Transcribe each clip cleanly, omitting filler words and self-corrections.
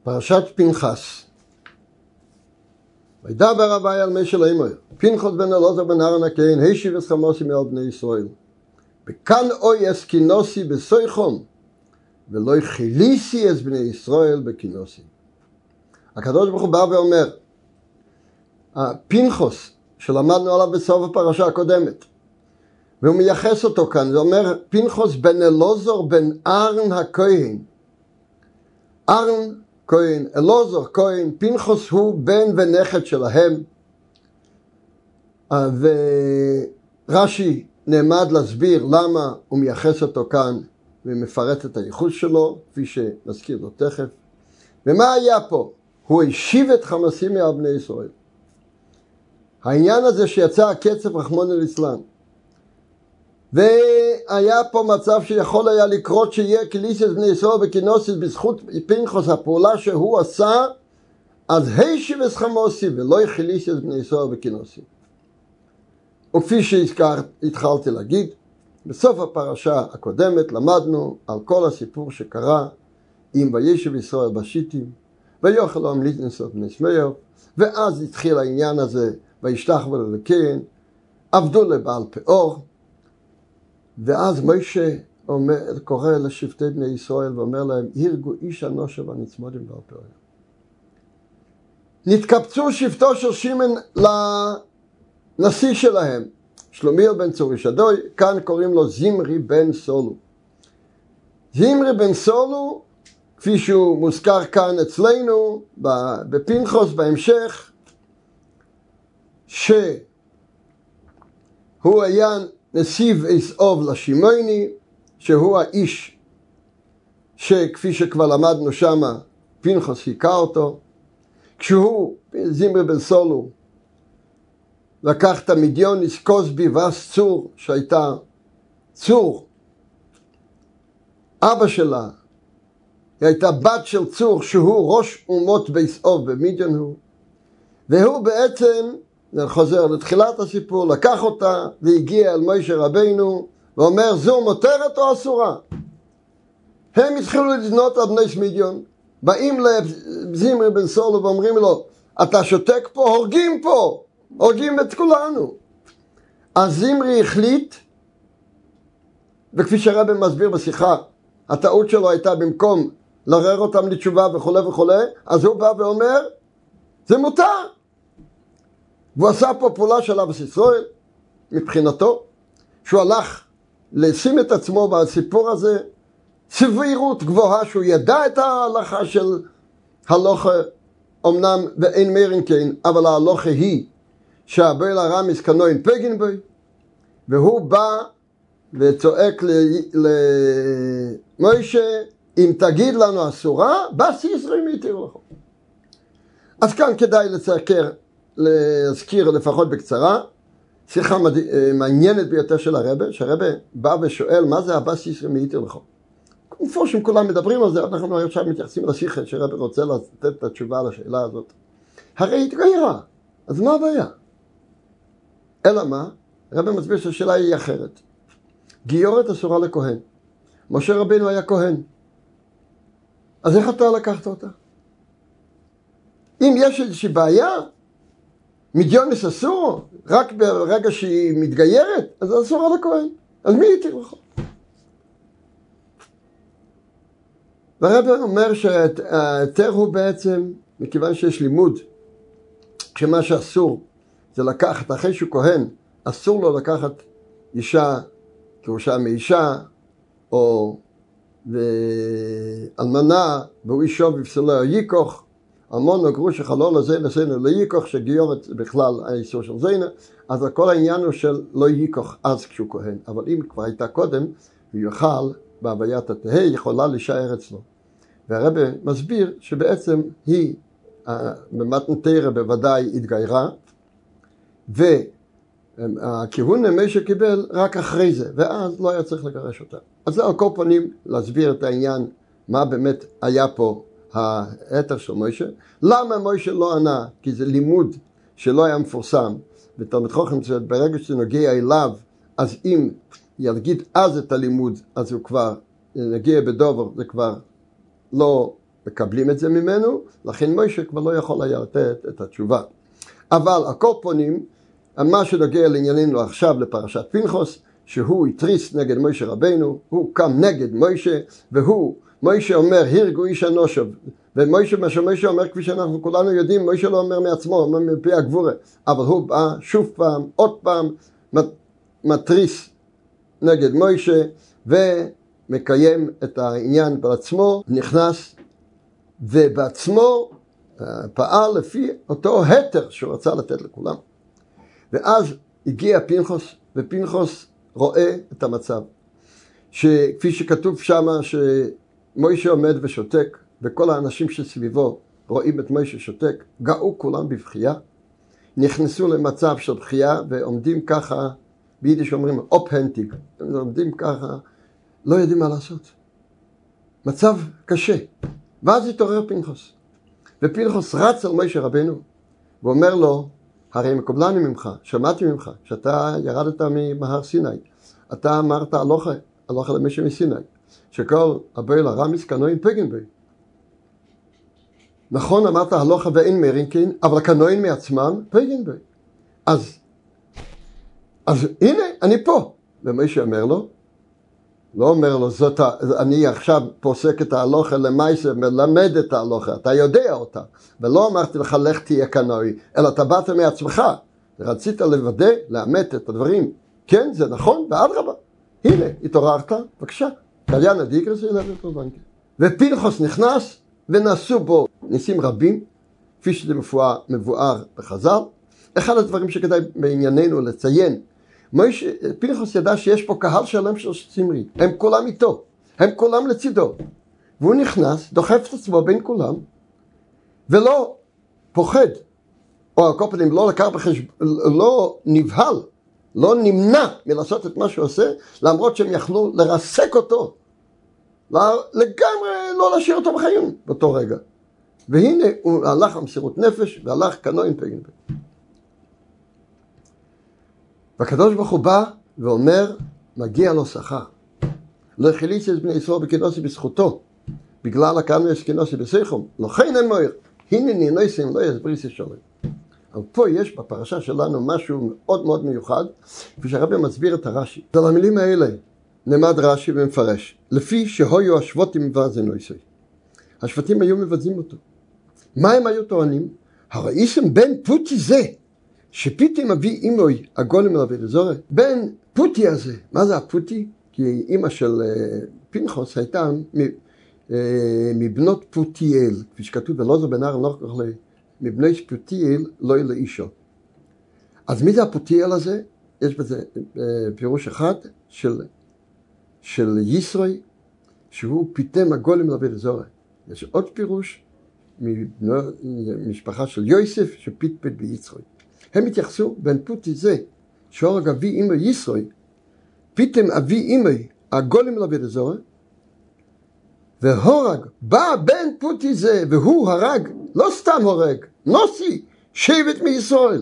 פרשת פנחס. וידבר אביי על משה לאמור, פנחס בן אלעזר בן אהרון הכהן, השיב את חמוסי מעל בני ישראל. וכאן אוי אסקינוסי בסויחום, ולא חיליסי את בני ישראל בכינוסי. הקדוש ברוך הוא בא ואומר, פנחס שלמדנו עליו בסוף הפרשה הקודמת, והוא מייחס אותו כאן, זה אומר פנחס בן אלעזר בן אהרון הכהן. אהרון כהן, אלעזר כהן, פנחס הוא בן ונכד שלהם. ורש"י נעמד להסביר למה הוא מייחס אותו כאן ומפרט את הייחוס שלו, כפי שנזכיר לו תכף. ומה היה פה? הוא השיב את חמסים מעל בני ישראל. העניין הזה שיצא הקצף רחמנא ליצלן. והיה פה מצב שיכול היה לקרות שיהיה כליסת בני ישראל בכינוסית בזכות פנחס, הפעולה שהוא עשה, אז השיב את חמוסי ולא כליסת בני ישראל בכינוסית. וכפי שהתחלתי להגיד, בסוף הפרשה הקודמת למדנו על כל הסיפור שקרה עם וישב ישראל בשיטים, ויוכל לו המליץ נסות בני סמיו, ואז התחיל העניין הזה, וישתחוו לאלוהיהם, עבדו לבעל פאור, ואז משה קורא לשבטי בני ישראל ואומר להם, הרגו איש אנושה ונצמודים בעל פאור. נתקבצו שבטו של שמן לנשיא שלהם, שלומיאל בן צורישדוי, כאן קוראים לו זמרי בן סולו. זמרי בן סולו, כפי שהוא מוזכר כאן אצלנו, בפנחס בהמשך, שהוא היה נסיב עשאוב לשמעוני, שהוא האיש שכפי שכבר למדנו שמה, פנחס היכה אותו. כשהוא, זמרי בן סולו, לקח את המדיוניס קוסבי וס צור, שהייתה צור, אבא שלה, היא הייתה בת של צור, שהוא ראש אומות בעשאוב במדיון הוא, והוא בעצם, חוזר לתחילת הסיפור, לקח אותה והגיע אל משה רבינו, ואומר, זו מותרת או אסורה? הם התחילו לבנות על בני מדיון, באים לזמרי בן סולו ואומרים לו, אתה שותק פה, הורגים את כולנו. אז זמרי החליט, וכפי שהרבי מסביר בשיחה, הטעות שלו הייתה במקום לעורר אותם לתשובה וכו', אז הוא בא ואומר, זה מותר. והוא עשה פה פעולה של אבס ישראל, מבחינתו, שהוא הלך לשים את עצמו בסיפור הזה, סבירות גבוהה, שהוא ידע את ההלכה של הלוכה, אמנם ואין מרין כן, אבל ההלוכה היא, שהבעל הרמיס כנוין פגין בי, והוא בא וצועק למוישה, אם תגיד לנו אסורה, בס ישראל מיתיר לך. אז כאן כדאי להזכיר לפחות בקצרה, שיחה מעניינת ביותר של הרבי, שהרבי בא ושואל מה זה הבס ישראל מיתיר לך. מפורשים כולם מדברים על זה, אנחנו עכשיו מתייחסים לשיחה שהרבי רוצה לתת את התשובה לשאלה הזאת. הרי התגיירה, אז מה הבעיה? אלא מה? הרבי מסביר שהשאלה היא אחרת. גיורת אסורה לכהן. משה רבינו היה כהן. אז איך אתה לקחת אותה? אם יש איזושהי בעיה, מדיונס אסור, רק ברגע שהיא מתגיירת, אז אסורה לכהן. אז מי יתיר לך? והרבי אומר שהיתר הוא בעצם, מכיוון שיש לימוד, שמה שאסור זה לקחת, אחרי שהוא כהן, אסור לו לקחת אישה, גרושה מאישה, או אלמנה, והוא אישו בפסולו ייקוך, אלמון או גרוש החלול הזה לסיינו לא ייקוך, שגיורת בכלל האיסור של זיינה, אז כל העניין הוא של לא ייקוך אז כשהוא כהן, אבל אם כבר הייתה קודם, הוא יוכל בהוויית התהה, יכולה להישאר אצלו. והרבי מסביר שבעצם היא, במתנתרא בוודאי התגיירה, והכיוון משה קיבל רק אחרי זה, ואז לא היה צריך לגרש אותה. אז זה על כל פנים להסביר את העניין, מה באמת היה פה היתר של משה. למה משה לא ענה? כי זה לימוד שלא היה מפורסם, ותלמיד חכם ברגע שזה נוגע אליו, אז אם יגיד אז את הלימוד, אז הוא כבר נגיע בדובר, זה כבר לא מקבלים את זה ממנו, לכן מוישה כבר לא יכול היה לתת את התשובה. אבל הכל פונים, מה שנוגע לענייננו עכשיו לפרשת פנחס, שהוא התריס נגד מוישה רבנו, הוא קם נגד מוישה, מוישה אומר, הרגו איש אנושיו, ומוישה, מה שמוישה אומר, כפי שאנחנו כולנו יודעים, מוישה לא אומר מעצמו, אומר מפי הגבורה, אבל הוא בא שוב פעם, עוד פעם, מתריס נגד מוישה, ומקיים את העניין בעצמו, נכנס, ובעצמו פעל לפי אותו היתר שהוא רצה לתת לכולם. ואז הגיע פנחס, ופנחס רואה את המצב, שכפי שכתוב שם, שמוישה עומד ושותק, וכל האנשים שסביבו רואים את מוישה שותק, גאו כולם בבכייה, נכנסו למצב של בכייה, ועומדים ככה, ביידיש אומרים אופהנטיג, עומדים ככה, לא יודעים מה לעשות. מצב קשה. ואז התעורר פנחס. ופנחס רץ על מוישה רבנו, ואומר לו, הרי מקובלני ממך, שמעתי ממך, שאתה ירדת מהר סיני, אתה אמרת הלוכה למשה מסיני, שכל הבעל הרמיס קנוין פגן בי. נכון, אמרת הלוכה ואין מרינקין, אבל הקנוין מעצמם פגן בי. אז הנה, אני פה. ומשה אומר לו, לא אומר לו, אני עכשיו פוסק את ההלוכה למעשה, מלמד את ההלוכה, אתה יודע אותה. ולא אמרתי לך, לך תהיה קנוי, אלא אתה באת מעצמך. רצית לוודא, לאמת את הדברים. כן, זה נכון, ואדרבה. הנה, התעוררת, בבקשה. קליין הדיגרס ילד את הבנקה. ופנחס נכנס, ונעשו בו ניסים רבים, כפי שזה מבואר בחז"ל. אחד הדברים שכדאי בענייננו לציין, פנחס ידע שיש פה קהל שלם של זמרי, הם כולם איתו, הם כולם לצידו, והוא נכנס, דוחף את עצמו בין כולם, ולא פוחד, או על כל פנים לא לקח לא נבהל, לא נמנע מלעשות את מה שהוא עושה, למרות שהם יכלו לרסק אותו, לגמרי לא להשאיר אותו בחיים באותו רגע. והנה הוא הלך למסירות נפש, והלך קנוין פגן בי. והקדוש ברוך הוא בא ואומר, מגיע לו שכר. לא חליץ את בני ישראל בכנוסי בזכותו, בגלל הכנוס כנוסי בסייחום. לכן אין מויר, הנה נינויסים לא יסבריס ישולם. אבל פה יש בפרשה שלנו משהו מאוד מאוד מיוחד, כפי שהרבי מסביר את הרש"י. על המילים האלה נעמד רש"י ומפרש, לפי שהויו השבותים מבזנויסי. השבטים היו מבזים אותו. מה הם היו טוענים? הראיסם בן פוטי זה, שפיתם אבי אימוי הגולם אל אבי זורע, בן פוטי הזה, מה זה הפוטי? כי אימא של פנחס הייתה מבנות פוטיאל, כפי שכתוב בלוזר בן אהרון נוח ככלי, מבני פוטיאל לא יהיה לאישו. אז מי זה הפוטיאל הזה? יש בזה פירוש אחד של ישרוי, שהוא פיתם הגולם אל אבי זורע. יש עוד פירוש ממשפחה של יוסף שפיתפת ביצרוי. הם התייחסו בין פוטי זה, שהורג אבי אימי ישרוי, פיתם אבי אימי הגולם לבית הזורע, והורג, בא בין פוטי זה, והוא הרג, לא סתם הורג, נוסי, שבט מישראל.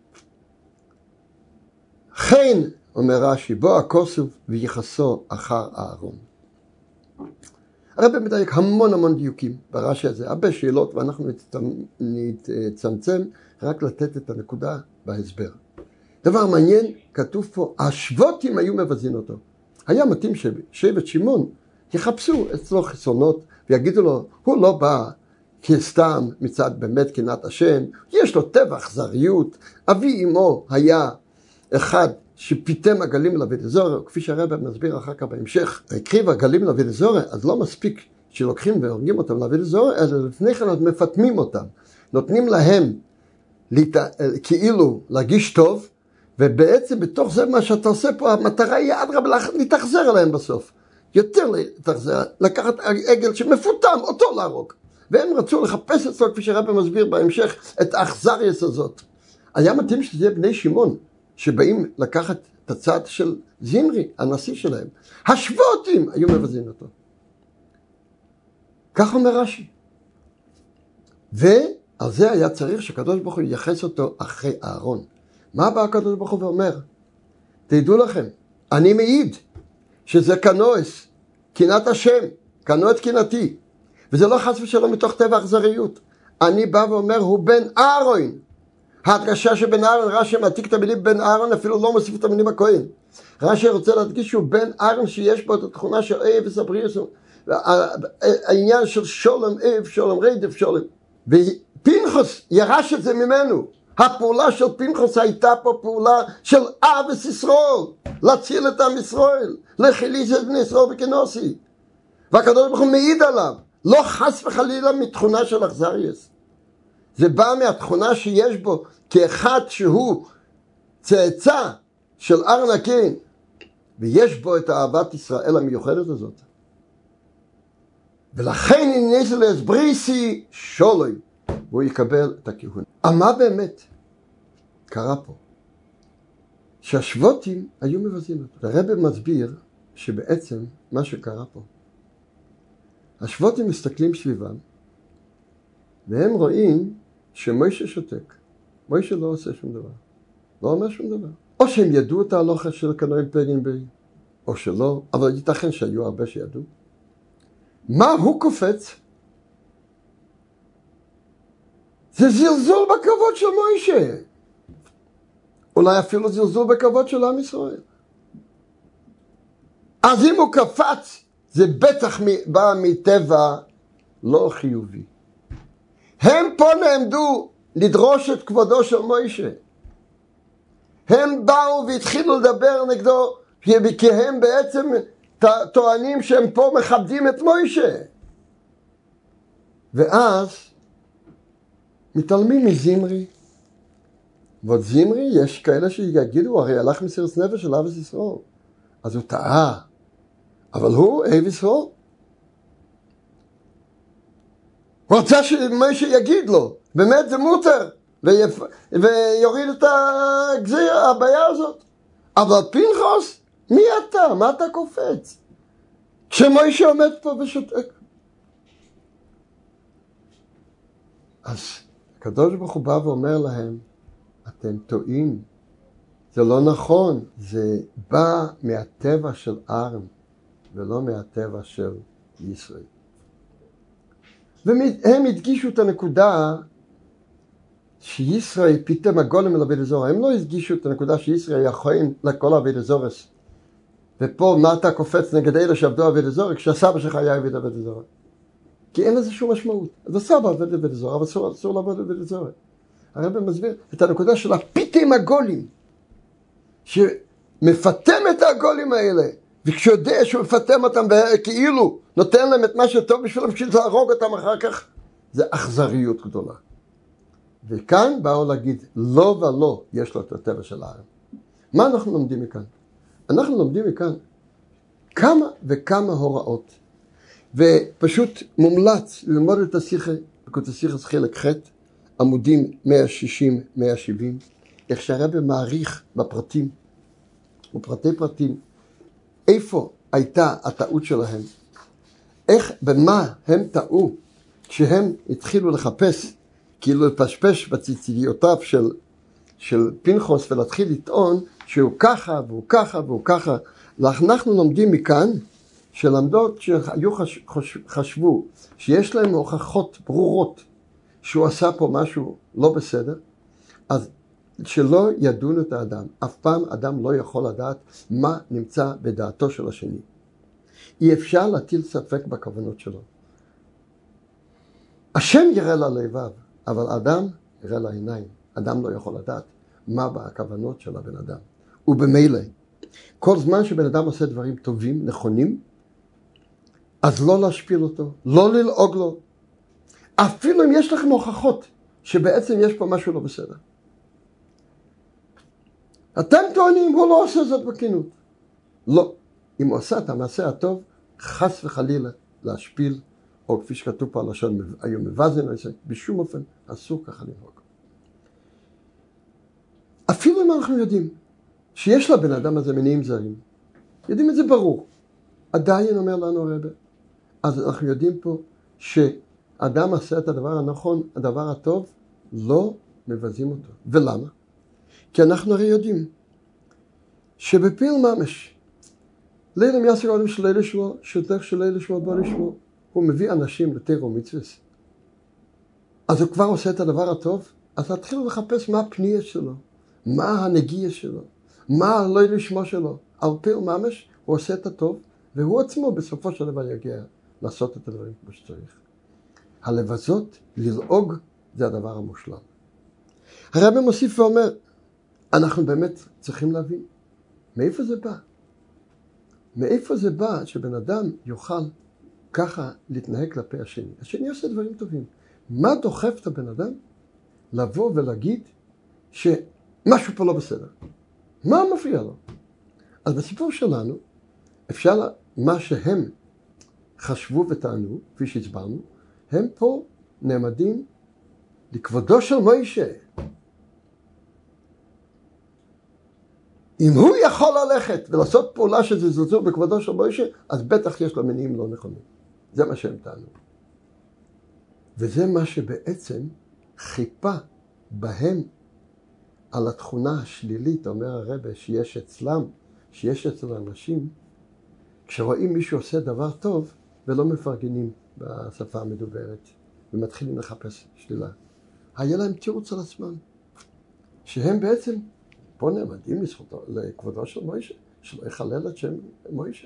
כן, אומר רש"י, בוא הכוסף ויחסו אחר אהרון. הרב מדייק המון דיוקים ברש"י הזה, הרבה שאלות, ואנחנו נצמצם רק לתת את הנקודה בהסבר. דבר מעניין, כתוב פה, השבטים היו מבזים אותו. היה מתאים שבט שמעון יחפשו אצלו חסרונות ויגידו לו, הוא לא בא כסתם מצד באמת קנאת השם, יש לו טבע אכזריות, אבי אמו היה אחד שפיתם הגלים לאבד אזור, כפי שהרב מסביר אחר כך בהמשך, הקריב הגלים לאבד אזור, אז לא מספיק שלוקחים והורגים אותם לאבד אזור, אלא לפני כן עוד מפתמים אותם, נותנים להם כאילו להגיש טוב, ובעצם בתוך זה מה שאתה עושה פה, המטרה היא אדרבה להתאכזר עליהם בסוף. יותר להתאכזר, לקחת עגל שמפותם, אותו להרוג. והם רצו לחפש אצלו, כפי שהרב מסביר בהמשך, את האכזריות הזאת. היה מתאים שזה יהיה בני שמעון, שבאים לקחת את הצד של זמרי, הנשיא שלהם. השבטים היו מבזים אותו. כך אומר רש"י. ועל זה היה צריך שהקדוש ברוך הוא ייחס אותו אחרי אהרון. מה בא הקדוש ברוך הוא ואומר? תדעו לכם, אני מעיד שזה קנאוס, קנאת השם, קנאו את קנאתי. וזה לא חס ושלום מתוך טבע אכזריות. אני בא ואומר, הוא בן אהרון. ההדגשה שבן אהרון, רש"י מעתיק את המילים בן אהרון, אפילו לא מוסיף את המילים הכהן. רש"י רוצה להדגיש שהוא בן אהרון שיש בו את התכונה של אפס הבריאוס, העניין של שולם אב, שולם רדף, שולם. ופנחס ירש את זה ממנו. הפעולה של פנחס הייתה פה פעולה של אהבת ישראל, להציל את עם ישראל, לחילץ את בני ישראל וכנוסי. והקדוש ברוך הוא מעיד עליו, לא חס וחלילה מתכונה של אכזריוס. זה בא מהתכונה שיש בו כאחד שהוא צאצא של ארון הקין, ויש בו את אהבת ישראל המיוחדת הזאת. ולכן הניס להסבריסי שולוי, והוא יקבל את הכהונה. אבל מה באמת קרה פה? שהשבוטים היו מבזים אותו. הרב מסביר שבעצם מה שקרה פה, השבוטים מסתכלים סביבם, והם רואים שמוישה שותק. מוישה לא עושה שום דבר. לא אומר שום דבר. או שהם ידעו את ההלוכה של קנאל פגין בי, או שלא, אבל ייתכן שהיו הרבה שידעו. מה הוא קופץ? זה זלזול בכבוד של מוישה. אולי אפילו זלזול בכבוד של עם ישראל. אז אם הוא קפץ, זה בטח בא מטבע לא חיובי. הם פה נעמדו לדרוש את כבודו של מוישה. הם באו והתחילו לדבר נגדו, כי הם בעצם טוענים שהם פה מכבדים את מוישה. ואז מתעלמים מזמרי. ועוד זמרי, יש כאלה שיגידו, הרי הלך מסירות נפש של אהבת ישראל. אז הוא טעה. אבל הוא אוהב ישראל. הוא רוצה שמוישה יגיד לו, באמת זה מותר, ויוריד את הגזירה, הבעיה הזאת. אבל פנחס, מי אתה? מה אתה קופץ? כשמוישה עומד פה ושותק. אז הקדוש ברוך הוא בא ואומר להם, אתם טועים, זה לא נכון, זה בא מהטבע של ארם, ולא מהטבע של ישראל. והם הדגישו את הנקודה שישראל פתאום הגולם אל עבד הזורס. הם לא הדגישו את הנקודה שישראל יכולים לכל עבד הזורס. ופה מה אתה קופץ נגד אלה שעבדו עבד הזורס, כשהסבא שלך היה עבד הזורס. כי אין לזה שום משמעות. אז הסבא עבד עבד הזורס, אבל אסור לעבוד עבד הזורס. הרב מסביר את הנקודה של הפיתם הגולים, שמפתם את הגולים האלה, וכשיודע שהוא מפתם אותם כאילו נותן להם את מה שטוב בשבילם, בשביל להרוג אותם אחר כך, זה אכזריות גדולה. וכאן באו להגיד, לא ולא יש לו את הטבע של העם. מה אנחנו לומדים מכאן? אנחנו לומדים מכאן כמה וכמה הוראות, ופשוט מומלץ ללמוד את השיחה, בקוטי השיחה חלק ח', עמודים 160-170, איך שהרבא מעריך בפרטים, בפרטי פרטים, איפה הייתה הטעות שלהם, איך, במה הם טעו, כשהם התחילו לחפש, כאילו לפשפש בציציותיו של פנחס, ולהתחיל לטעון שהוא ככה והוא ככה והוא ככה. אנחנו לומדים מכאן, שלמדות שהיו חשבו, שיש להם הוכחות ברורות, שהוא עשה פה משהו לא בסדר, אז שלא ידון את האדם. אף פעם אדם לא יכול לדעת מה נמצא בדעתו של השני. אי אפשר להטיל ספק בכוונות שלו. השם יראה ללבב, אבל אדם יראה לעיניים. אדם לא יכול לדעת מה בכוונות של הבן אדם. ובמילא, כל זמן שבן אדם עושה דברים טובים, נכונים, אז לא להשפיל אותו, לא ללעוג לו. אפילו אם יש לכם הוכחות שבעצם יש פה משהו לא בסדר. אתם טוענים, הוא לא עושה זאת בכנות. לא. אם הוא עושה את המעשה הטוב, חס וחלילה להשפיל, או כפי שכתוב פה על לשון, היו מבזן, בשום אופן אסור ככה לנהוג. אפילו אם אנחנו יודעים שיש לבן אדם הזה מניעים זרים, יודעים את זה ברור. עדיין אומר לנו הרב, אז אנחנו יודעים פה שאדם עשה את הדבר הנכון, הדבר הטוב, לא מבזים אותו. ולמה? כי אנחנו הרי יודעים שבפיל ממש, לילה מייסר עולם של לילה שלו, שותך של לילה שלו בא לשמו, הוא מביא אנשים לתורה ומצוות. אז הוא כבר עושה את הדבר הטוב, אז תתחילו לחפש מה הפנייה שלו, מה הנגיעה שלו, מה הלא לשמו שלו. על פיל ממש הוא עושה את הטוב, והוא עצמו בסופו של דבר יגיע לעשות את הדברים כמו שצריך. הלבזות, ללעוג, זה הדבר המושלם. הרב מוסיף ואומר, אנחנו באמת צריכים להבין, מאיפה זה בא? מאיפה זה בא שבן אדם יוכל ככה להתנהג כלפי השני? השני עושה דברים טובים. מה דוחף את הבן אדם לבוא ולהגיד שמשהו פה לא בסדר? מה מפריע לו? אז בסיפור שלנו, אפשר, מה שהם חשבו וטענו, כפי שהסברנו, הם פה נעמדים לכבודו של מוישה. אם הוא יכול ללכת ולעשות פעולה שזה זלזול בכבודו של מוישה, אז בטח יש לו מניעים לא נכונים. זה מה שהם טענו. וזה מה שבעצם חיפה בהם על התכונה השלילית, אומר הרב, שיש אצלם, שיש אצל האנשים, כשרואים מישהו עושה דבר טוב ולא מפרגנים בשפה המדוברת ומתחילים לחפש שלילה. היה להם תירוץ על עצמם, שהם בעצם פה נעמדים לכבודו של מוישה, שלא יחלל את שם מוישה.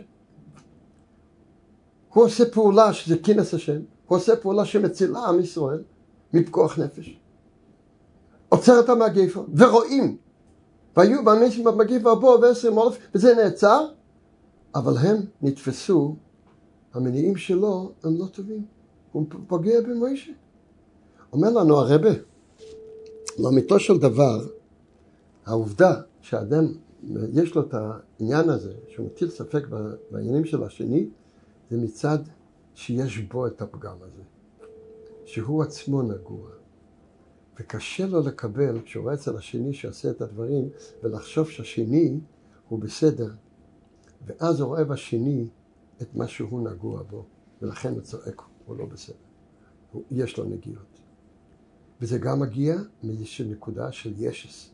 הוא עושה פעולה שזה כינס השם, הוא עושה פעולה שמצילה עם ישראל מפקוח נפש. עוצר את המגיפה, ורואים, והיו באנשים במגיפה הבוא ו20,000, וזה נעצר, אבל הם נתפסו, המניעים שלו הם לא טובים, הוא פוגע במוישה. אומר לנו הרבה, לאמיתו של דבר, העובדה שהאדם יש לו את העניין הזה, שהוא מטיל ספק בעניינים של השני, זה מצד שיש בו את הפגם הזה, שהוא עצמו נגוע. וקשה לו לקבל, כשהוא רואה אצל השני שעושה את הדברים, ולחשוב שהשני הוא בסדר, ואז הוא רואה בשני את מה שהוא נגוע בו, ולכן הוא צועק, הוא לא בסדר. יש לו נגיעות. וזה גם מגיע מאיזושהי נקודה של ישס.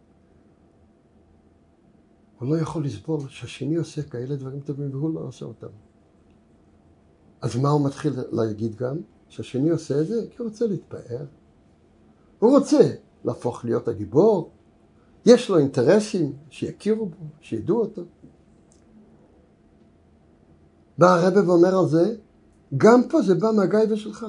הוא לא יכול לסבול שהשני עושה כאלה דברים טובים והוא לא עושה אותם. אז מה הוא מתחיל להגיד גם? שהשני עושה את זה כי הוא רוצה להתפאר. הוא רוצה להפוך להיות הגיבור. יש לו אינטרסים שיכירו בו, שידעו אותו. בא הרב ואומר על זה, גם פה זה בא מהגייבה שלך.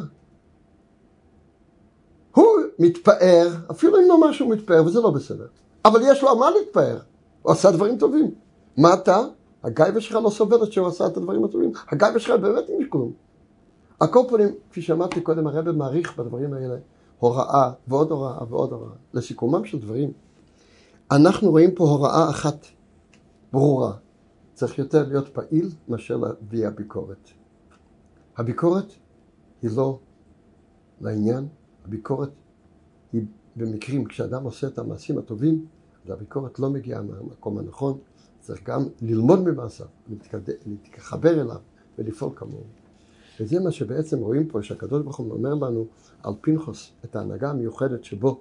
הוא מתפאר, אפילו אם לא משהו מתפאר, וזה לא בסדר. אבל יש לו מה להתפאר. הוא עשה דברים טובים. מה אתה? הגייבה שלך לא סובלת שהוא עשה את הדברים הטובים. הגייבה שלך באמת אין כלום. על כל פנים, כפי שאמרתי קודם, הרב מעריך בדברים האלה הוראה ועוד הוראה ועוד הוראה. לסיכומם של דברים, אנחנו רואים פה הוראה אחת ברורה. צריך יותר להיות פעיל מאשר להביא הביקורת. הביקורת היא לא לעניין. הביקורת היא במקרים, כשאדם עושה את המעשים הטובים, הביקורת לא מגיעה מהמקום הנכון. צריך גם ללמוד ממעשיו, להתחבר אליו ולפעול כמוהו. וזה מה שבעצם רואים פה, שהקדוש ברוך הוא אומר לנו על פנחס, את ההנהגה המיוחדת שבו,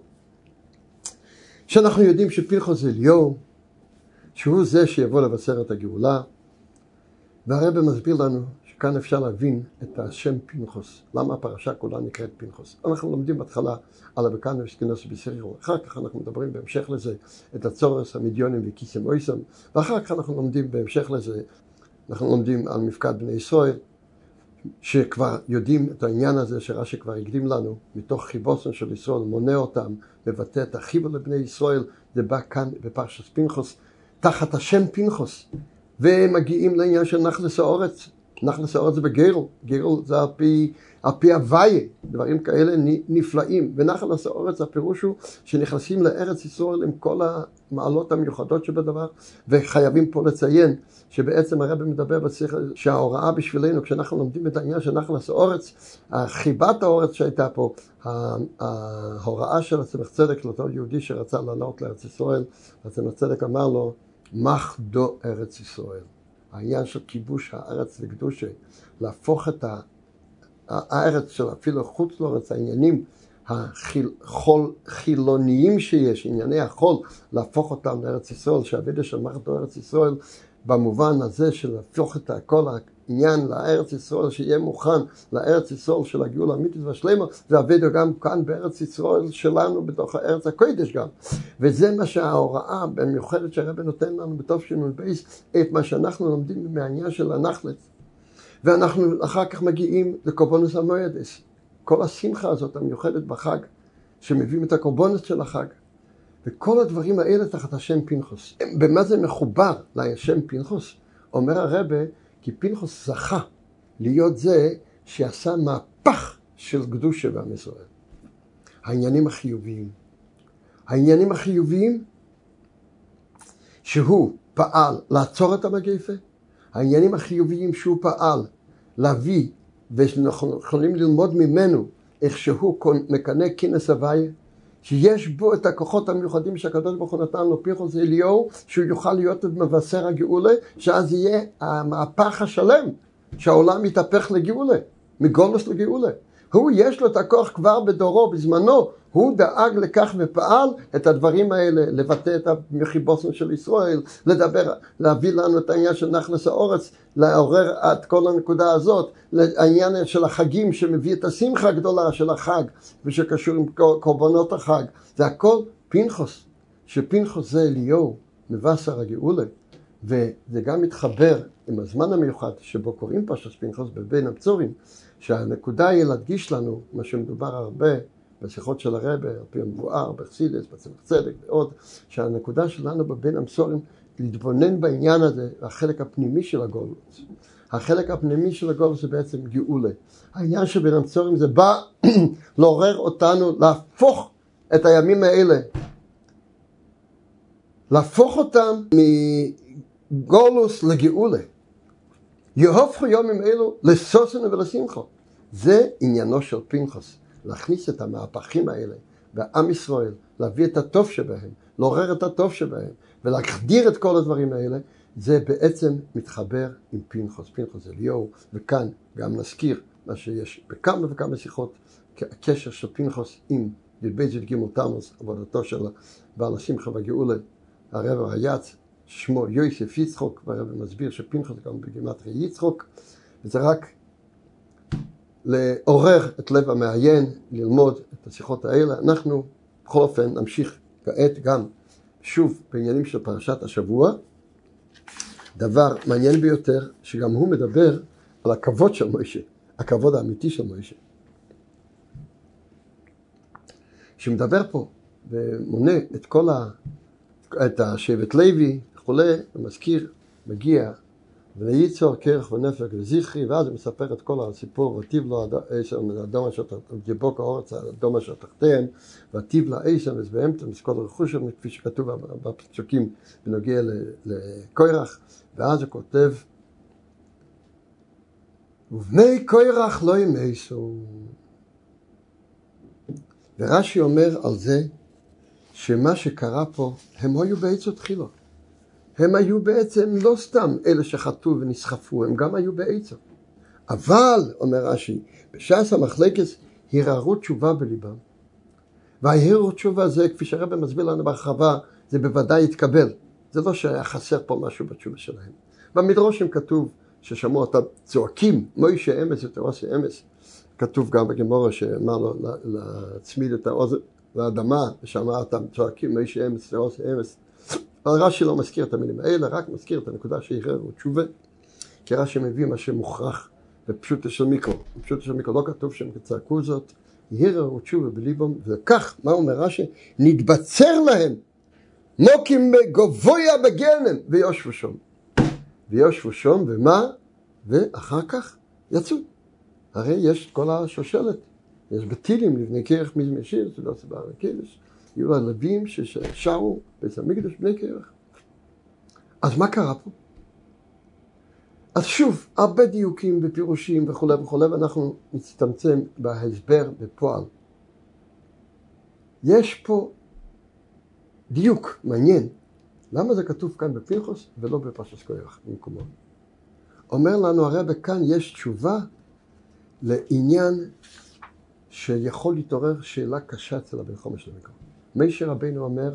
שאנחנו יודעים שפנחס זה אליהו, שהוא זה שיבוא לבשר את הגאולה, והרב מסביר לנו שכאן אפשר להבין את השם פנחס, למה הפרשה כולה נקראת פנחס. אנחנו לומדים בהתחלה על הבקן ושכינוס בסיריו, אחר כך אנחנו מדברים בהמשך לזה את הצורס, המדיונים וקיסם אויסם, ואחר כך אנחנו לומדים בהמשך לזה, אנחנו לומדים על מפקד בני ישראל, שכבר יודעים את העניין הזה שרש"י כבר הקדים לנו, מתוך חיבוסן של ישראל, מונה אותם, לבטא את החיבור לבני ישראל, זה בא כאן בפרשת פנחס, תחת השם פנחס, ומגיעים לעניין של נחלס האורץ. נחלס האורץ זה בגרל, גרל זה על פי הוויה, דברים כאלה נפלאים, ונחלס האורץ הפירוש הוא שנכנסים לארץ ישראל עם כל המעלות המיוחדות שבדבר, וחייבים פה לציין שבעצם הרב מדבר בשיחה שההוראה בשבילנו, כשאנחנו לומדים את העניין של נחלס האורץ, חיבת האורץ שהייתה פה, ההוראה של הצמח צדק לאותו יהודי שרצה לעלות לארץ ישראל, הצמח צדק אמר לו, מחדו ארץ ישראל. העניין של כיבוש הארץ לקדושה, להפוך את הארץ של אפילו חוץ לארץ, העניינים החילוניים שיש, ענייני החול, להפוך אותם לארץ ישראל, שהעבודה של מחדו ארץ ישראל, במובן הזה של להפוך את כל עניין לארץ ישראל, שיהיה מוכן לארץ ישראל של הגאולה האמיתית והשלמה, זה עבדו גם כאן בארץ ישראל שלנו, בתוך הארץ הקודש גם. וזה מה שההוראה במיוחדת שהרב נותן לנו בתשנ"ב, את מה שאנחנו לומדים מהעניין של הנחלץ. ואנחנו אחר כך מגיעים לקורבנוס המועדס. כל השמחה הזאת המיוחדת בחג, שמביאים את הקורבנות של החג. וכל הדברים האלה תחת השם פנחס. במה זה מחובר לשם פנחס? אומר הרבה, כי פנחס זכה להיות זה שעשה מהפך של קדושה בעם ישראל. העניינים החיוביים. העניינים החיוביים שהוא פעל לעצור את המגפה. העניינים החיוביים שהוא פעל להביא, ואנחנו יכולים ללמוד ממנו איך שהוא מקנה כינס הוויה, שיש בו את הכוחות המיוחדים שהקדוש ברוך הוא נתן לו פנחס אליהו, שהוא יוכל להיות מבשר הגאולה, שאז יהיה המהפך השלם, שהעולם יתהפך לגאולה, מגולוס לגאולה. הוא יש לו את הכוח כבר בדורו, בזמנו, הוא דאג לכך ופעל את הדברים האלה, לבטא את המחיבוסן של ישראל, לדבר, להביא לנו את העניין של נחלס האורץ, לעורר את כל הנקודה הזאת, העניין של החגים שמביא את השמחה הגדולה של החג, ושקשור עם קורבנות החג. זה הכל פנחס, שפנחס זה אליהו, מבשר הגאולה, וזה גם מתחבר עם הזמן המיוחד שבו קוראים פרשת פנחס בבין המצורים, שהנקודה היא להדגיש לנו, מה שמדובר הרבה בשיחות של הרב, על פי המבואר, בחסידות, בצמח צדק ועוד, שהנקודה שלנו בבין המצורים, להתבונן בעניין הזה, החלק הפנימי של הגולוס. החלק הפנימי של הגולוס זה בעצם גאולה. העניין של בין המצורים זה בא לעורר אותנו, להפוך את הימים האלה, להפוך אותם מגולוס לגאולה. יהפכו יומים אלו לסוסן ולשמחה. זה עניינו של פנחס, להכניס את המהפכים האלה בעם ישראל, להביא את הטוב שבהם, לעורר את הטוב שבהם, ולהחדיר את כל הדברים האלה. זה בעצם מתחבר עם פנחס, פנחס אליהו, וכאן גם נזכיר מה שיש בכמה וכמה שיחות, הקשר של פנחס עם י"ב י"ג תמוז, עבודתו של בעל השמחה והגאולה, הרב הי"ץ, שמו יוסף יצחוק, והרב מסביר שפנחס גם בגימטריה יצחוק, וזה רק לעורר את לב המעיין, ללמוד את השיחות האלה. אנחנו בכל אופן נמשיך כעת גם שוב בעניינים של פרשת השבוע, דבר מעניין ביותר שגם הוא מדבר על הכבוד של מוישה, הכבוד האמיתי של מוישה. שמדבר פה ומונה את כל את השבט לוי וכולי, המזכיר מגיע וליצור קרח ונפק לזכרי, ואז הוא מספר את כל הסיפור, וטיב לו אדום אשר ג'בוק האורץ, אדום אשר תחתיהם, וטיב לה אישם וזבהמתם, אז כל רכושם, כפי שכתוב בפסוקים בנוגע לקורח, ואז הוא כותב, ובני קורח לא ימייסו. ורש"י אומר על זה, שמה שקרה פה, הם היו בעצות תחילה. הם היו בעצם לא סתם אלה שחטאו ונסחפו, הם גם היו בעצות. אבל, אומר רש"י, בש"ס המחלקת הרהרו תשובה בליבם. וההרהרו תשובה זה, כפי שהרב מסביר לנו בהרחבה, זה בוודאי יתקבל. זה לא שהיה חסר פה משהו בתשובה שלהם. במדרשים כתוב ששמעו אותם צועקים, מוישה אמס ותרוסי אמס. כתוב גם בגמרא שאמר לו להצמיד את האוזן לאדמה, ושמע אותם צועקים, מוישה אמס ותרוסי אמס. אבל רש"י לא מזכיר את המילים האלה, רק מזכיר את הנקודה שהרהרו תשובה. כי רש"י מביא מה שמוכרח בפשוטו של מיקרו. בפשוטו של מיקרו לא כתוב שהם צעקו זאת, הרהרו תשובה בליבם, וכך, מה אומר רש"י? נתבצר להם, מוקים גבויה בגנם, ויושבו שם. ויושבו שם, ומה? ואחר כך יצאו. הרי יש כל השושלת. יש בתילים לבני קרח מזמר שיר, זה לא סיבה לקדש. יהיו הלווים ששרו בית המקדש בני קרח. אז מה קרה פה? אז שוב, הרבה דיוקים ופירושים וכו' וכו', ואנחנו נצטמצם בהסבר בפועל. יש פה דיוק מעניין. למה זה כתוב כאן בפנחס ולא בפרשת קורח במקומו? אומר לנו הרב, כאן יש תשובה לעניין שיכול להתעורר שאלה קשה אצל הבן חומש למקום. משה רבינו אומר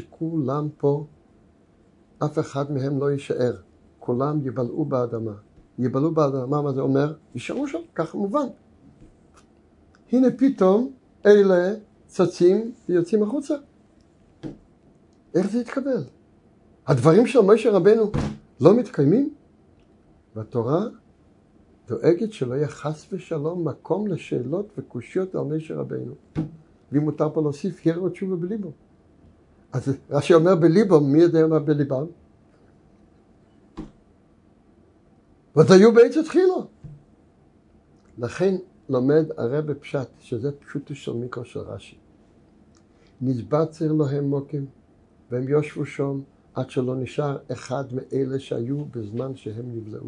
שכולם פה, אף אחד מהם לא יישאר. כולם יבלעו באדמה. יבלו באדמה, מה זה אומר? יישארו שם, ככה מובן. הנה פתאום אלה צצים ויוצאים החוצה. איך זה יתקבל? הדברים של משה רבנו לא מתקיימים? והתורה דואגת שלא יהיה חס ושלום מקום לשאלות וקושיות על משה רבנו. ואם מותר פה להוסיף, ירא תשובה בליבו. אז רש"י אומר בליבו, מי יודע מה בליבם? ותהיו בעץ התחילו. לכן לומד הרב בפשט, שזה פשוטו של מיקרו של רש"י. נתבצר להם מוקים, והם יושבו שם עד שלא נשאר אחד מאלה שהיו בזמן שהם נבלעו.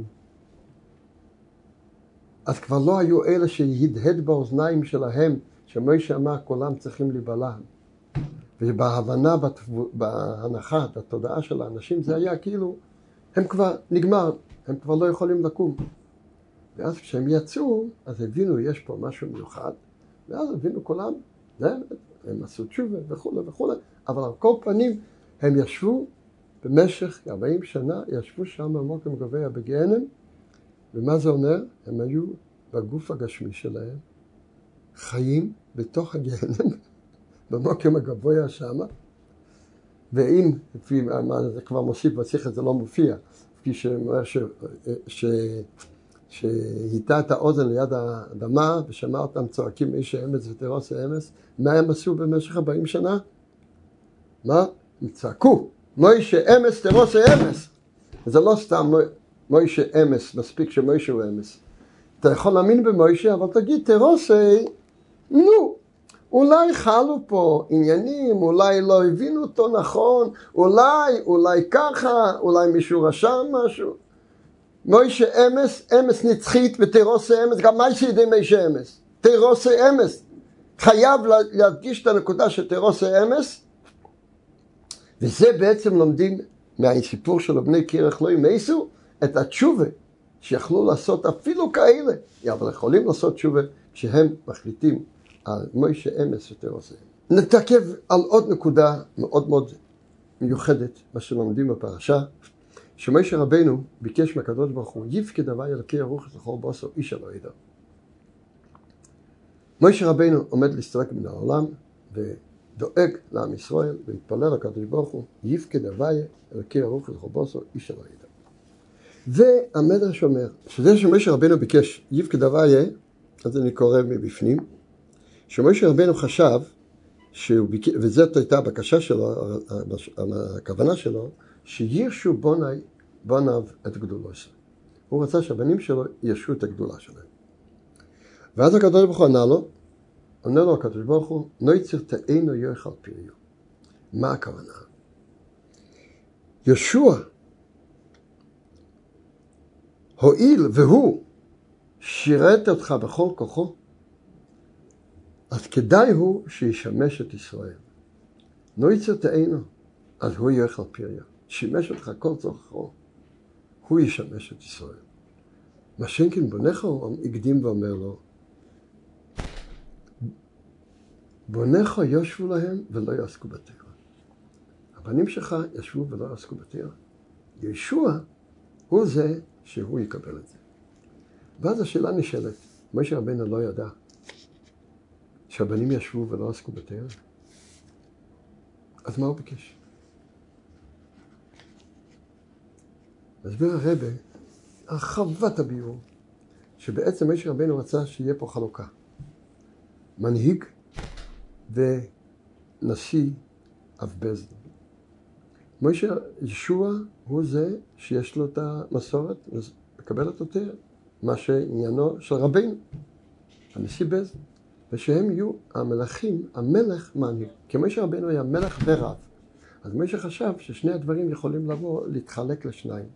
אז כבר לא היו אלה שהדהד באוזניים שלהם, שמשה אמר כולם צריכים להיבלע. ובהבנה, בהנחה, בתודעה של האנשים, זה היה כאילו, הם כבר נגמר, הם כבר לא יכולים לקום. ואז כשהם יצאו, אז הבינו, יש פה משהו מיוחד, ואז הבינו כולם, הם עשו תשובה וכו' וכו', אבל על כל פנים, הם ישבו במשך 40 שנה, ישבו שם במוקם גבוה בגיהנם, ומה זה אומר? הם היו בגוף הגשמי שלהם, חיים בתוך הגיהנם, במוקם הגבוה שם, ואם, לפי מה זה כבר מוסיף בשיחה, זה לא מופיע, כפי שאומר שהיטה את האוזן ליד האדמה, ושמע אותם צועקים איש האמץ ותירוס האמץ, מה הם עשו במשך 40 שנה? מה? הם צעקו, מוישה אמץ תירוס האמץ. זה לא סתם מוישה אמץ, מספיק שמוישה הוא אמץ. אתה יכול להאמין במוישה, אבל תגיד תירוסי, נו, אולי חלו פה עניינים, אולי לא הבינו אותו נכון, אולי ככה, אולי מישהו רשם משהו. מוישה אמס, אמס נצחית ותירוס אמס, גם מה שידי מוישה אמס? תירוס אמס. חייב להדגיש את הנקודה של תירוס אמס, וזה בעצם לומדים מהסיפור של בני קירח לא ימייסו, את התשובה שיכלו לעשות אפילו כאלה, אבל יכולים לעשות תשובה כשהם מחליטים על מוישה אמס ותירוס אמס. נתעכב על עוד נקודה מאוד מאוד מיוחדת, מה שלומדים בפרשה, שמשה רבנו ביקש מהקדוש ברוך הוא, יפקד הווי אלוקי הרוח זכור בוסו, איש לא ידע. משה רבנו עומד להסתלק מן העולם, ודואג לעם ישראל, ומתפלל לקדוש ברוך הוא, יפקד הווי אלוקי הרוח זכור בוסו, איש לא ידע. והמדרש אומר, שזה שמשה רבנו ביקש יפקד הווי, אז אני קורא מבפנים, שמשה רבנו חשב, וזאת הייתה הבקשה שלו, הכוונה שלו, שירשו בוניו את גדולו שלו. הוא רצה שהבנים שלו ירשו את הגדולה שלהם. ואז הקדוש ברוך הוא עונה לו הקדוש ברוך הוא, נויצר תאינו יאכל פריו. מה הכוונה? ישוע, הועיל והוא שירת אותך בכל כוחו, אז כדאי הוא שישמש את ישראל. נויצר תאינו, אז הוא יאכל פריו. שימש אותך כל צורכו, הוא ישמש את ישראל. מה שאין בונך הוא הקדים ואומר לו, בונך יושבו להם ולא יעסקו בתורה. הבנים שלך ישבו ולא יעסקו בתורה. ישוע הוא זה שהוא יקבל את זה. ואז השאלה נשאלת, משה רבנו לא ידע שהבנים ישבו ולא יעסקו בתורה? אז מה הוא ביקש? הסביר הרבה, הרחבת הביאור, שבעצם משה רבנו רצה שיהיה פה חלוקה. מנהיג ונשיא אב בז דין. משה ישוע הוא זה שיש לו את המסורת, מקבל את התורה, מה שעניינו של רבינו, הנשיא בז דין. ושהם יהיו המלכים, המלך מנהיג. כי משה רבנו היה מלך ורב. אז משה חשב ששני הדברים יכולים לבוא, להתחלק לשניים.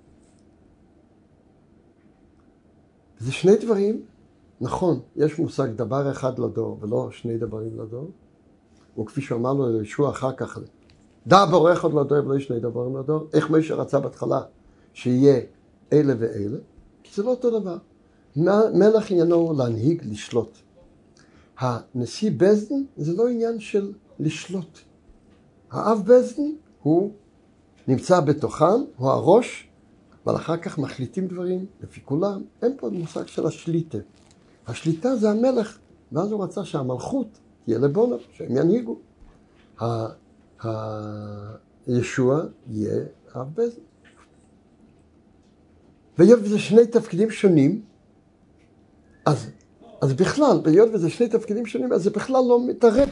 זה שני דברים, נכון, יש מושג דבר אחד לדור, ולא שני דברים לדור. וכפי שאמר לו לישוע אחר כך, דבר אחד לדור ולא שני דברים לדור. איך משה רצה בהתחלה שיהיה אלה ואלה? כי זה לא אותו דבר. מלך עניינו להנהיג, לשלוט. הנשיא בז דין זה לא עניין של לשלוט. האב בז דין הוא נמצא בתוכם, הוא הראש, אבל אחר כך מחליטים דברים לפי כולם. אין פה מושג של השליטה. השליטה זה המלך, ואז הוא רצה שהמלכות תהיה לבונם, שהם ינהיגו. הישוע יהיה הרב בזל. והיות וזה שני תפקידים שונים, אז בכלל, והיות וזה שני תפקידים שונים, אז זה בכלל לא מתערב.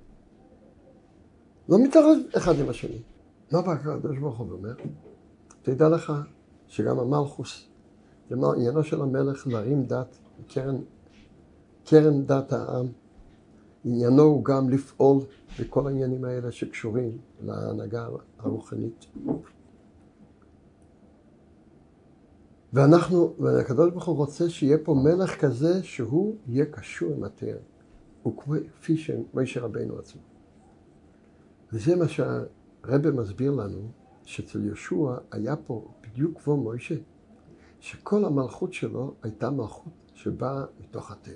לא מתערב אחד עם השני. מה בא הקדוש ברוך הוא אומר? תדע לך שגם המלכוס, זה עניינו של המלך להרים דת, קרן דת העם. עניינו הוא גם לפעול בכל העניינים האלה שקשורים להנהגה הרוחנית. והקדוש ברוך הוא רוצה שיהיה פה מלך כזה שהוא יהיה קשור עם התורה. הוא כפי שמשה רבינו עצמו. וזה מה שהרבא מסביר לנו, שאצל יהושע היה פה בדיוק כמו משה, שכל המלכות שלו הייתה מלכות שבאה מתוך התורה.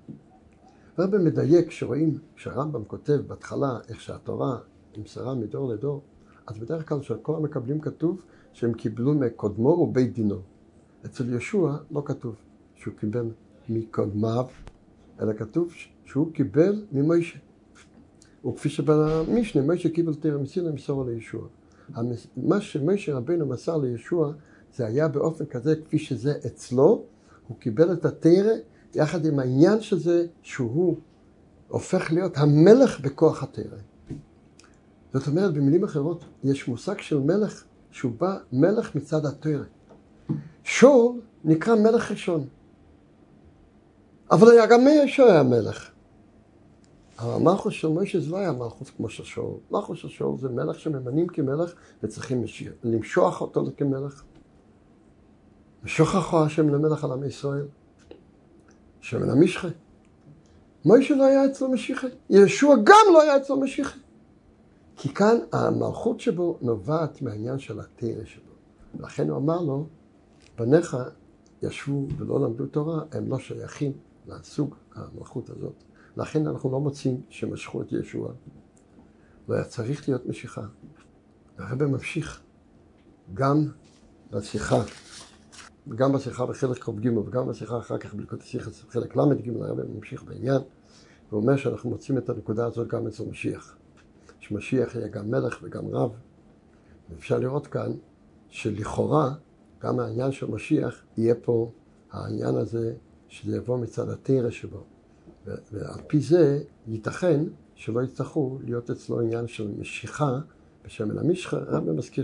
הרבא מדייק שרואים שהרמב"ם כותב בהתחלה איך שהתורה נמסרה מדור לדור, אז בדרך כלל שכל המקבלים כתוב שהם קיבלו מקודמו ובית דינו. אצל יהושע לא כתוב שהוא קיבל מקודמיו, אלא כתוב שהוא קיבל ממשה. וכפי שבמשנה, משה קיבל תורה מסיני למסור ליהושע. מה שמשה רבינו מסר ליהושע, זה היה באופן כזה כפי שזה אצלו, הוא קיבל את התורה יחד עם העניין שזה שהוא הופך להיות המלך בכוח התורה. זאת אומרת, במילים אחרות, יש מושג של מלך שהוא בא מלך מצד התורה. שאול נקרא מלך ראשון. אבל היה גם משה היה מלך. אבל המלכות של משה זה לא היה מלכות כמו של שאול. מלכות של שאול זה מלך שממנים כמלך וצריכים למשוח אותו כמלך. ושוכחו השם למלך על עם ישראל. שמן המשחה. משה לא היה אצלו משיחה. ישוע גם לא היה אצלו משיחה. כי כאן המלכות שבו נובעת מהעניין של התורה שבו. ולכן הוא אמר לו, בניך ישבו ולא למדו תורה, הם לא שייכים לסוג המלכות הזאת. לכן אנחנו לא מוצאים שמשכו את ישוע. לא היה צריך להיות משיכה. והרבא ממשיך גם בשיחה, בחלק ק"ג וגם בשיחה אחר כך בליקוט השיחה בחלק ל"ג, הרבא ממשיך בעניין. הוא אומר שאנחנו מוצאים את הנקודה הזאת גם אצל משיח. שמשיח יהיה גם מלך וגם רב. ואפשר לראות כאן שלכאורה גם העניין של משיח יהיה פה העניין הזה שזה יבוא מצד התורה שבו. ועל פי זה ייתכן שלא יצטרכו להיות אצלו עניין של משיכה בשמן המשחה. הרב מזכיר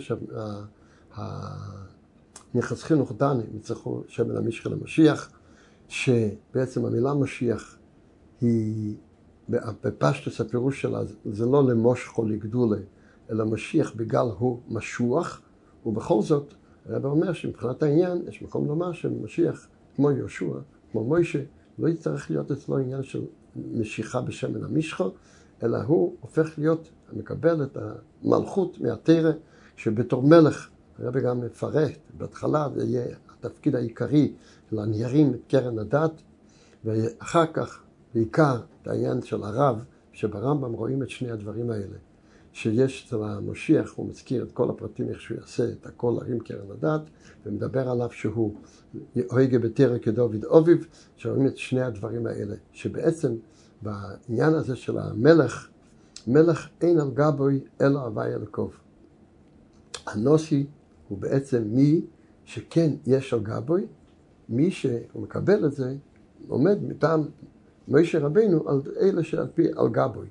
שנכס חינוך דני יצטרכו שמן המשחה למשיח, שבעצם המילה משיח היא בפשטוס הפירוש שלה זה לא למושכו לגדולה, אלא משיח בגלל הוא משוח, ובכל זאת הרב אומר שמבחינת העניין יש מקום לומר שמשיח כמו יהושע, כמו משה, לא יצטרך להיות אצלו עניין של משיכה בשמן המשחה, אלא הוא הופך להיות, מקבל את המלכות מהתורה, שבתור מלך, הרב גם מפרט, בהתחלה זה יהיה התפקיד העיקרי להנהירים את קרן הדת, ואחר כך בעיקר את העניין של הרב, שברמב"ם רואים את שני הדברים האלה, שיש אצל המשיח, הוא מזכיר את כל הפרטים איך שהוא יעשה את הכל להרים קרן הדת, ומדבר עליו שהוא הוגה בתורה כדוד אביו, שרואים את שני הדברים האלה, שבעצם בעניין הזה של המלך, מלך אין על גבוי אלא הווי אלוקוב. הנוסי הוא בעצם מי שכן יש על גבוי, מי שהוא מקבל את זה, עומד מטעם משה רבינו על אלה שעל פי על גבוי.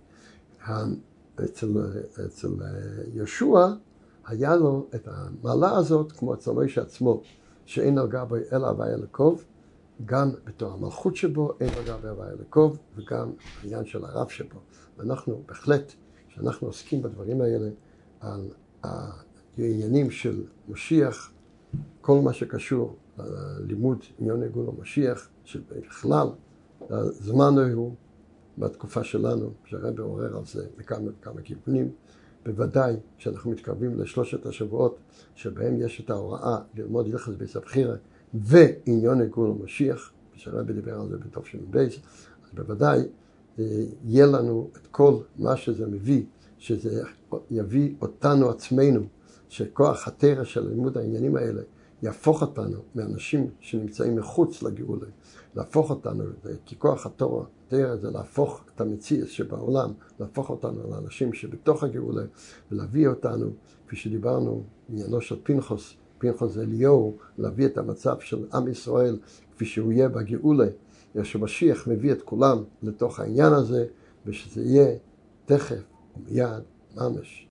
אצל יהושע היה לו את המעלה הזאת, כמו אצל משה עצמו, שאין על גבוי אלא הווי אלוקוב, גם בתור המלכות שבו, אין על גבוי הווי אלוקוב, וגם העניין של הרב שבו. ואנחנו בהחלט, שאנחנו עוסקים בדברים האלה, על העניינים של משיח, כל מה שקשור ללימוד עניין גאולה משיח, שבכלל, הזמן הוא בתקופה שלנו, שהרב עורר על זה בכמה כיוונים, בוודאי שאנחנו מתקרבים לשלושת השבועות, שבהם יש את ההוראה ללמוד הלכות בייס הבחירה, ועניין גאולה משיח, שהרב דיבר על זה בתש"ב, אז בוודאי יהיה לנו את כל מה שזה מביא, שזה יביא אותנו עצמנו, שכוח התורה של לימוד העניינים האלה יהפוך אותנו מאנשים שנמצאים מחוץ לגאולה, להפוך אותנו, כי כוח התורה, תראה, זה להפוך את המציאות שבעולם, להפוך אותנו לאנשים שבתוך הגאולה, ולהביא אותנו, כפי שדיברנו, עניינו של פנחס אליהו, להביא את המצב של עם ישראל, כפי שהוא יהיה בגאולה, שמשיח מביא את כולם לתוך העניין הזה, ושזה יהיה תכף ומיד ממש.